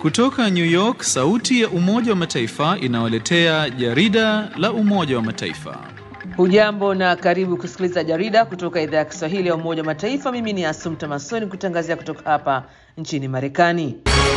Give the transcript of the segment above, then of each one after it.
Kutoka New York, sauti ya Umoja wa Mataifa inawaletea jarida la Umoja wa Mataifa. Hujambo na karibu kusikiliza jarida kutoka idhaa ya Kiswahili ya Umoja wa Mataifa. Mimi ni Assumpta Massoni kutangazia kutoka hapa nchini Marekani.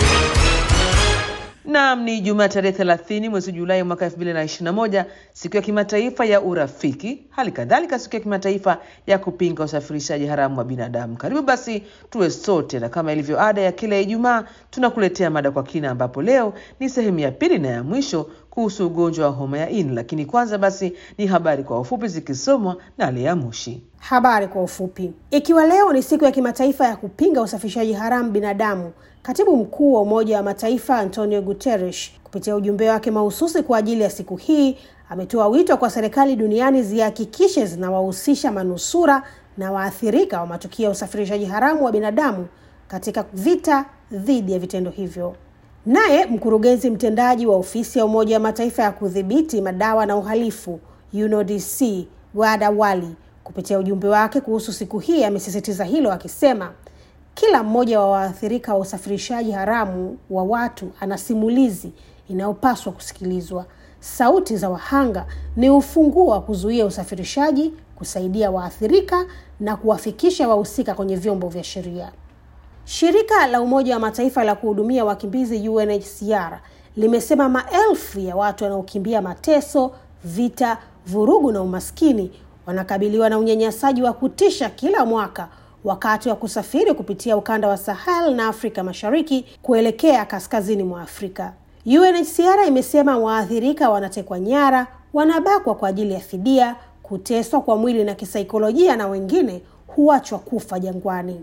Naam, ni Jumaa tarehe 30 mwezi Julai mwaka 2021, siku ya kimataifa ya urafiki, hali kadhalika siku ya kimataifa ya kupinga usafirishaji haramu wa binadamu. Karibu basi tuwe sote, na kama ilivyo ada ya kila Ijumaa tunakuletea mada kwa kina, ambapo leo ni sehemu ya pili na ya mwisho kuhusu ugonjwa wa homa ya ini. Lakini kwanza basi ni habari kwa ufupi zikisomwa na Lea Mushi. Habari kwa ufupi. Ikiwa leo ni siku ya kimataifa ya kupinga usafirishaji haramu binadamu, Katibu Mkuu wa Umoja wa Mataifa Antonio Guterres kupitia ujumbe wake mahususi kwa ajili ya siku hii ametoa wito kwa serikali duniani zihakikishe zinawahusisha manusura na waathirika wa matukio ya usafirishaji haramu wa binadamu katika vita dhidi ya vitendo hivyo. Naye mkurugenzi mtendaji wa ofisi ya Umoja wa Mataifa ya kudhibiti madawa na uhalifu UNODC Ghada Wali kupitia ujumbe wake kuhusu siku hii amesisitiza hilo, akisema kila mmoja wa waathirika wa usafirishaji haramu wa watu ana simulizi inayopaswa kusikilizwa. Sauti za wahanga ni ufunguo wa kuzuia usafirishaji, kusaidia waathirika na kuwafikisha wahusika kwenye vyombo vya sheria. Shirika la Umoja wa Mataifa la kuhudumia wakimbizi UNHCR limesema maelfu ya watu wanaokimbia mateso, vita, vurugu na umaskini wanakabiliwa na unyanyasaji wa kutisha kila mwaka wakati wa kusafiri kupitia ukanda wa Sahel na Afrika Mashariki kuelekea kaskazini mwa Afrika. UNHCR imesema waathirika wanatekwa nyara, wanabakwa kwa ajili ya fidia, kuteswa kwa mwili na kisaikolojia, na wengine huachwa kufa jangwani.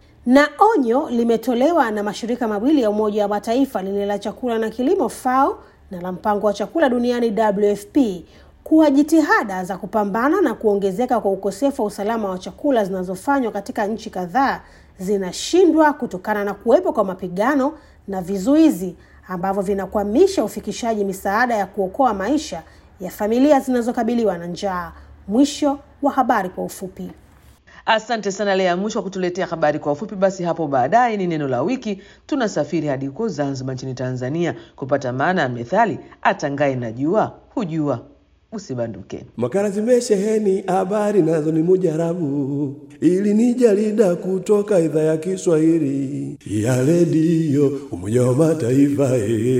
Na onyo limetolewa na mashirika mawili ya Umoja wa Mataifa, lile la chakula na kilimo FAO na la mpango wa chakula duniani WFP, kuwa jitihada za kupambana na kuongezeka kwa ukosefu wa usalama wa chakula zinazofanywa katika nchi kadhaa zinashindwa kutokana na kuwepo kwa mapigano na vizuizi ambavyo vinakwamisha ufikishaji misaada ya kuokoa maisha ya familia zinazokabiliwa na njaa. Mwisho wa habari kwa ufupi. Asante sana Lea Mushi kwa kutuletea habari kwa ufupi. Basi hapo baadaye ni neno la wiki. Tunasafiri hadi huko Zanzibar nchini Tanzania kupata maana ya methali atangaye na jua hujua. Usibanduke. Makala zimesheheni habari nazo ni mujarabu. Ili ni jarida kutoka idhaa ya Kiswahili ya redio Umoja wa Mataifa.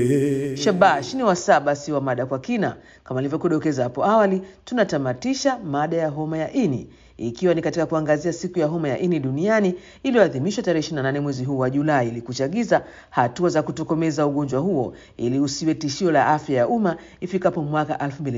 Shabash, ni wasaa basi wa mada kwa kina. Kama nilivyokudokeza hapo awali, tunatamatisha mada ya homa ya ini, ikiwa ni katika kuangazia siku ya homa ya ini duniani iliyoadhimishwa tarehe 28 mwezi huu wa Julai, ili kuchagiza hatua za kutokomeza ugonjwa huo ili usiwe tishio la afya ya umma ifikapo mwaka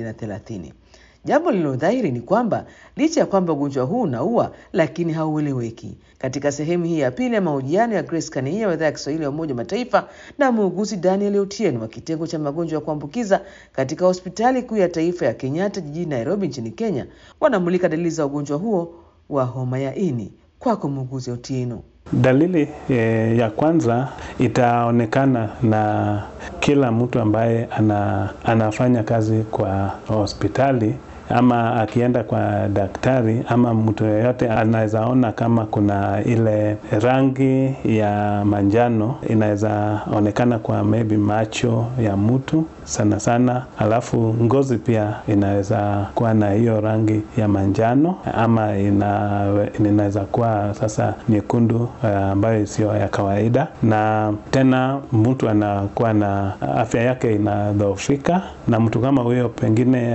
2030. Jambo lililodhahiri ni kwamba licha ya kwamba ugonjwa huu unaua, lakini haueleweki. Katika sehemu hii ya pili ya mahojiano ya Grace Kania wa idhaa ya Kiswahili ya Umoja wa Mataifa na muuguzi Daniel Otieno wa kitengo cha magonjwa ya kuambukiza katika hospitali kuu ya taifa ya Kenyatta jijini Nairobi nchini Kenya, wanamulika dalili za ugonjwa huo wa homa ya ini. Kwako muuguzi Otieno. Dalili ya kwanza itaonekana na kila mtu ambaye anafanya kazi kwa hospitali ama akienda kwa daktari, ama mtu yeyote anaweza ona kama kuna ile rangi ya manjano inaweza onekana kwa maybe macho ya mtu sana sana. Alafu ngozi pia inaweza kuwa na hiyo rangi ya manjano, ama inaweza kuwa sasa nyekundu ambayo sio ya kawaida. Na tena mtu anakuwa na afya yake inadhoofika, na mtu kama huyo pengine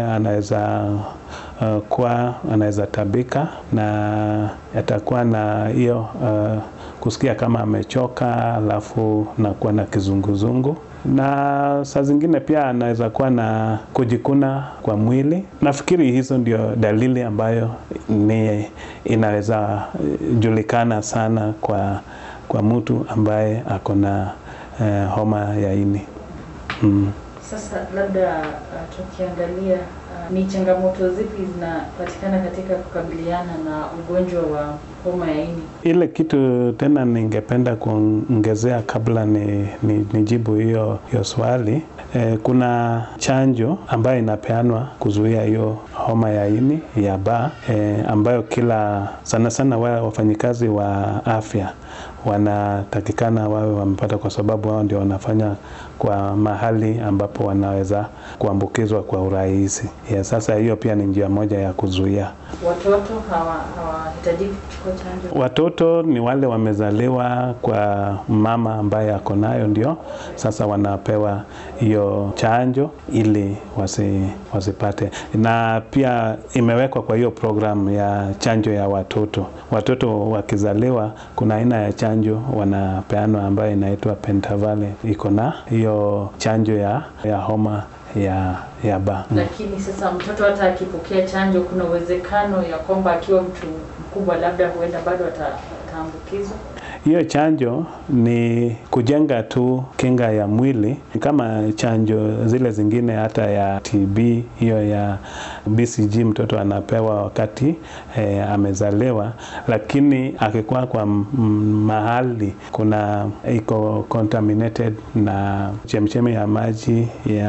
anaweza tabika na atakuwa na hiyo kusikia kama amechoka, alafu na kuwa na kizunguzungu, na saa zingine pia anaweza kuwa na kujikuna kwa mwili. Nafikiri hizo ndio dalili ambayo inaweza julikana sana kwa mtu ambaye ako na homa ya ini. Sasa labda tukiangalia ni changamoto zipi zinapatikana katika kukabiliana na ugonjwa wa homa ya ini. Ile kitu tena ningependa kuongezea kabla nijibu hiyo swali. Kuna chanjo ambayo inapeanwa kuzuia hiyo homa ya ini ya B, ambayo sana sana wafanyikazi wa afya wanatakikana wawe wamepata, kwa sababu wao ndio wanafanya kwa mahali ambapo wanaweza kuambukizwa kwa urahisi. Sasa hiyo pia ni njia moja ya kuzuia. Watoto hawahitaji kuchukua chanjo? Watoto ni wale wamezaliwa kwa mama ambaye ako nayo, ndio sasa wanapewa hiyo chanjo ili wasipate. Na pia imewekwa kwa hiyo program ya chanjo ya watoto. Watoto wakizaliwa kuna aina ya chanjo wanapeanwa ambayo inaitwa pentavalent. Iko na hiyo chanjo ya homa ya B. Lakini sasa mtoto hata akipokea chanjo, kuna uwezekano ya kwamba akiwa mtu mkubwa labda huenda bado ataambukizwa? Hiyo chanjo ni kujenga tu kinga ya mwili kama chanjo zile zingine, hata ya TB, hiyo ya BCG mtoto anapewa wakati amezaliwa. Lakini akikuwa kwa mahali kuna iko contaminated na chemchemi ya maji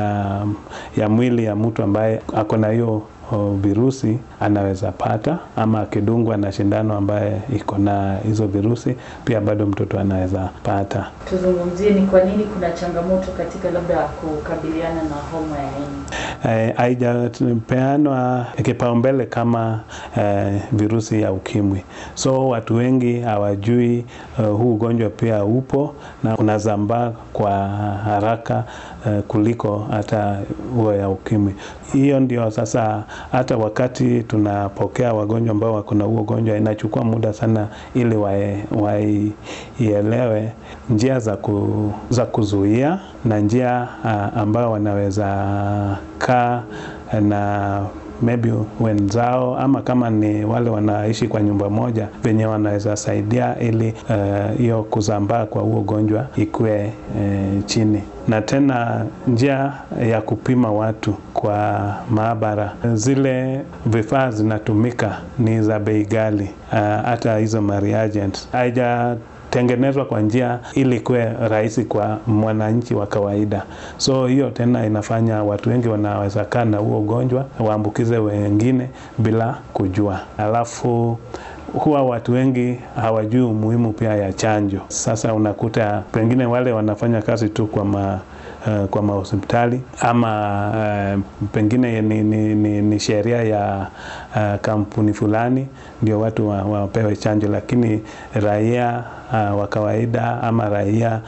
ya mwili ya mtu ambaye ako na hiyo virusi, anaweza pata, ama akidungwa na shindano ambaye iko na hizo virusi pia bado mtoto anaweza pata. Tuzungumzie ni kwa nini kuna changamoto katika labda kukabiliana na homa ya ini? Haijapeanwa kipaumbele kama virusi ya ukimwi. So watu wengi hawajui huu ugonjwa pia upo na unazambaa kwa haraka kuliko hata huo ya ukimwi. Hiyo ndio sasa hata wakati tunapokea wagonjwa ambao wako na huo ugonjwa, inachukua muda sana ili waielewe njia za kuzuia na njia ambao wanaweza kaa na maybe wenzao, ama kama ni wale wanaishi kwa nyumba moja, venye wanaweza saidia ili hiyo kuzambaa kwa huo ugonjwa ikue chini. Na tena njia ya kupima watu kwa maabara, zile vifaa zinatumika ni za bei ghali, hata hizo reagents tengenezwa kwa njia ili kuwe rahisi kwa mwananchi wa kawaida. So hiyo tena inafanya watu wengi wanaweza kaa na huo ugonjwa waambukize wengine bila kujua. Alafu huwa watu wengi hawajui umuhimu pia ya chanjo. Sasa unakuta pengine wale wanafanya kazi tu kwa mahospitali, ama pengine ni sheria ya kampuni fulani ndio watu wapewe chanjo, lakini raia wa kawaida ama raia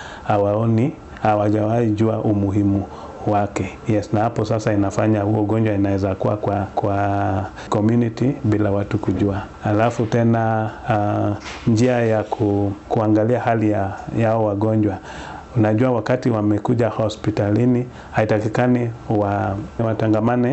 hawajawahi jua umuhimu wake. Na hapo sasa inafanya huo ugonjwa inaweza kuwa kwa community bila watu kujua. Alafu tena njia ya kuangalia hali yao wagonjwa. Unajua wakati wamekuja hospitalini haitakikani watangamane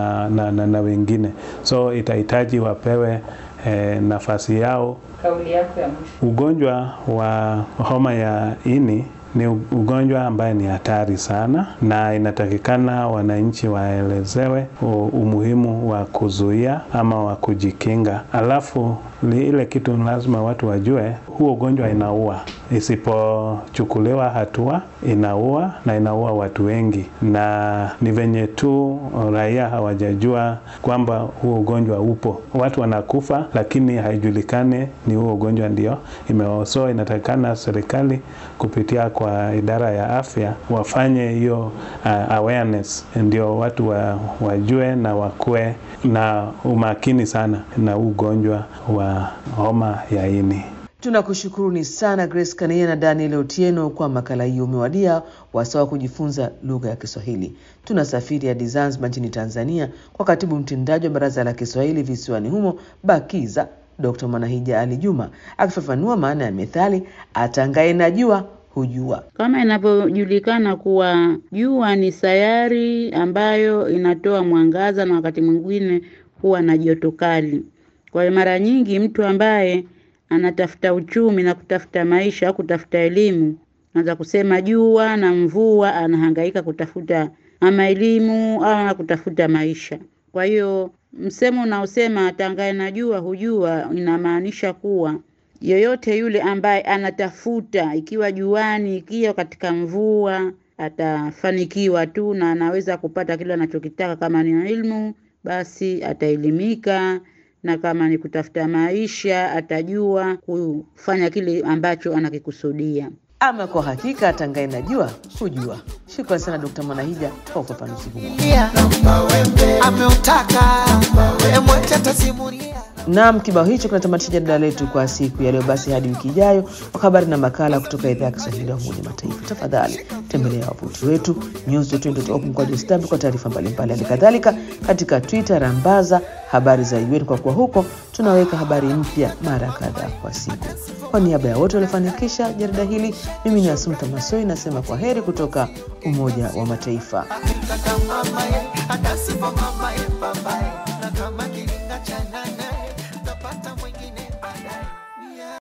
na wengine. So itahitaji wapewe nafasi yao. Kauli yako ya mwisho. Ugonjwa wa homa ya ini ni ugonjwa ambaye ni hatari sana, na inatakikana wananchi waelezewe umuhimu wa kuzuia ama wa kujikinga. Alafu ile kitu lazima watu wajue, huo ugonjwa inaua. Isipochukuliwa hatua inaua, na inaua watu wengi. Na ni venye tu raia hawajajua kwamba huo ugonjwa upo. Watu wanakufa lakini haijulikane ni huo ugonjwa ndio imeoso. Inatakikana serikali kupitia kwa idara ya afya wafanye hiyo awareness, ndio watu wajue na wakue na umakini sana na ugonjwa wa homa ya ini. Tunakushukuruni sana Grace Kania na Daniel Otieno kwa makala hiyo. Umewadia wasawa kujifunza lugha ya Kiswahili. Tunasafiri hadi Zanzibar nchini Tanzania kwa katibu mtendaji wa Baraza la Kiswahili visiwani humo BAKIZA, Dr. Mwanahija Ali Juma, akifafanua maana ya methali atangaye na jua hujua. Kama inavyojulikana kuwa jua ni sayari ambayo inatoa mwangaza na wakati mwingine huwa na joto kali. Kwa hiyo mara nyingi mtu ambaye anatafuta uchumi na kutafuta maisha au kutafuta elimu, anaweza kusema jua na mvua, anahangaika kutafuta ama elimu au kutafuta maisha. Kwa hiyo msemo unaosema atangaye na jua hujua, inamaanisha kuwa yoyote yule ambaye anatafuta, ikiwa juani, ikiwa katika mvua, atafanikiwa tu na anaweza kupata kile anachokitaka. Kama ni ilmu, basi ataelimika, na kama ni kutafuta maisha, atajua kufanya kile ambacho anakikusudia. Ama kwa hakika atangaye na jua hujua. Shukrani sana Dr. Mwanahija kwa ufafanuzi huu. Naam, kibao hicho kinatamatisha jadala letu kwa siku ya leo. Basi hadi wiki ijayo kwa habari na makala kutoka idhaa ya Kiswahili ya Umoja wa Mataifa. Tafadhali tembelea wavuti wetu news.org kwa taarifa mbalimbali. Halikadhalika katika Twitter rambaza habari za UN, kwa kuwa huko tunaweka habari mpya mara kadhaa kwa siku. Kwa niaba ya wote waliofanikisha jarida hili, mimi ni Asumta Masoi nasema kwa heri kutoka Umoja wa Mataifa.